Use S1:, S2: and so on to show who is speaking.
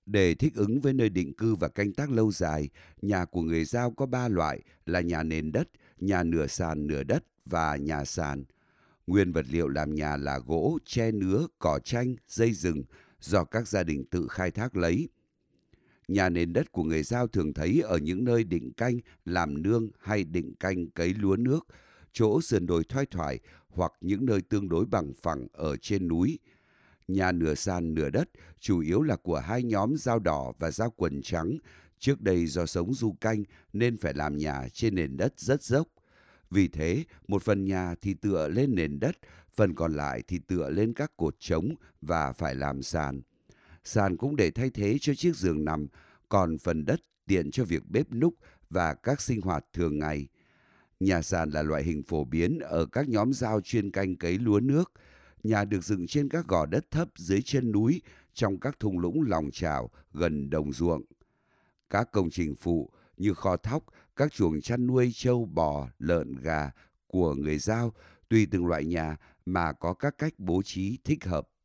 S1: Để thích ứng với nơi định cư và canh tác lâu dài, nhà của người Dao có 3 loại là nhà nền đất, nhà nửa sàn nửa đất và nhà sàn. Nguyên vật liệu làm nhà là gỗ, tre nứa, cỏ tranh, dây rừng do các gia đình tự khai thác lấy. Nhà nền đất của người Dao thường thấy ở những nơi định canh làm nương hay định canh cấy lúa nước, chỗ sườn đồi thoai thoải hoặc những nơi tương đối bằng phẳng ở trên núi. Nhà nửa sàn nửa đất chủ yếu là của hai nhóm Dao đỏ và Dao quần trắng. Trước đây do sống du canh nên phải làm nhà trên nền đất rất dốc. Vì thế, một phần nhà thì tựa lên nền đất, phần còn lại thì tựa lên các cột trống và phải làm sàn. Sàn cũng để thay thế cho chiếc giường nằm, còn phần đất tiện cho việc bếp núc và các sinh hoạt thường ngày. Nhà sàn là loại hình phổ biến ở các nhóm Dao chuyên canh cấy lúa nước. Nhà được dựng trên các gò đất thấp dưới chân núi, trong các thung lũng lòng chảo gần đồng ruộng. Các công trình phụ như kho thóc, các chuồng chăn nuôi trâu bò, lợn gà của người Dao tùy từng loại nhà mà có các cách bố trí thích hợp.